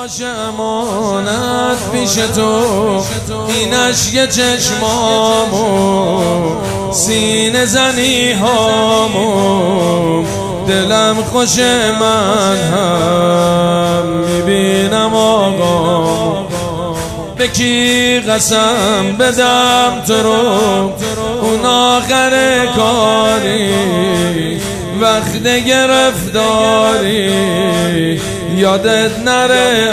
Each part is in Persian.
باش امانت پیش تو، این اشک چشمامو سینه زنی هامو، دلم خوش من هم میبینم آقا. به کی قسم بدم تو رو، اون آخر کاری وقت گرفتاری، یادت نره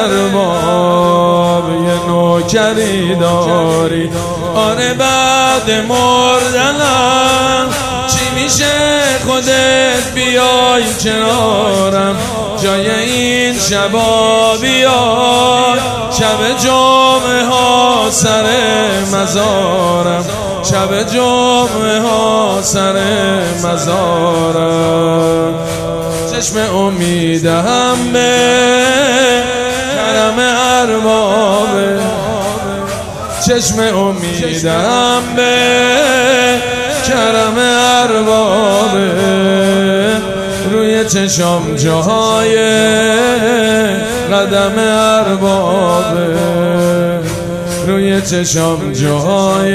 ارباب یه نوکری داری. آره بعد مردنم چی میشه خودت بیای کنارم، جای این شبا بیای، شب جمعه ها سر مزارم، شب جمعه ها سر مزارم. چشم امیدم به کرم اربابه، چشم امیدم به کرم اربابه، روی چشم جاهای قدم اربابه، روی چشم جاهای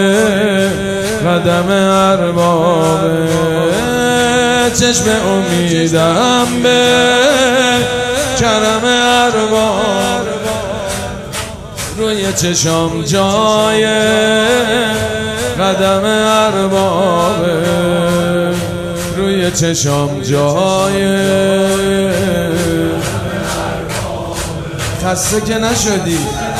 قدم اربابه. چشم امیدم به کرم ارباب، روی چشم جای قدم اربابه، روی چشم جای. خسته که نشدی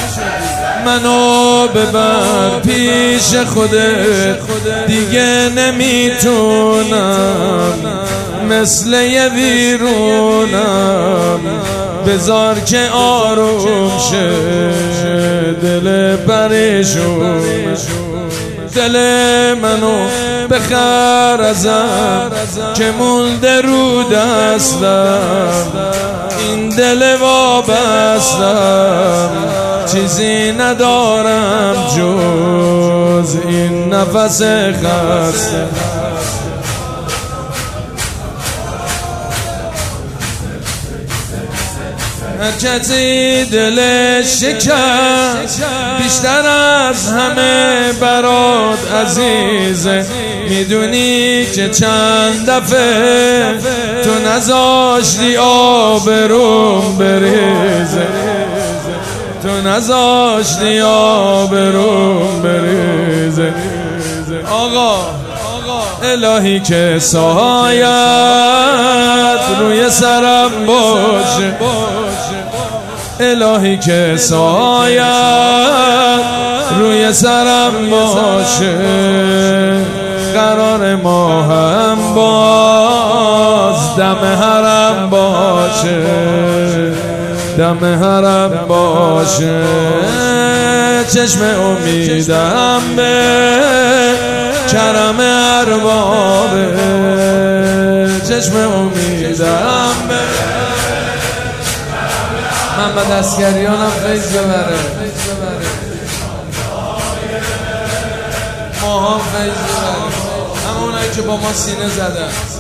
منو ببر پیش خودت، دیگه نمیتونم مثل یه ویرونم، بذار که آروم شه دل پریشون، دل منو بخر ازم که مونده رو دستم، این دل وابستم چیزی ندارم جز این نفس خسته. هر کسی دلش شکست بیشتر از همه برات عزیزه، میدونی که چند دفعه تو نذاشتی آبروم بریزه، تو نذاشتی آبروم بریزه. آقا الهی که سایت روی سرم باشه، الهی که سایت روی سرم باشه، قرار ما هم باز دم حرم باشه، دم حرم باشه. چشم امیدم به کرم اربابه، چشم امیدم به محمد عسکریانم فیض ببره، ما هم فیض ببره، همونایی که با ما سینه زدن.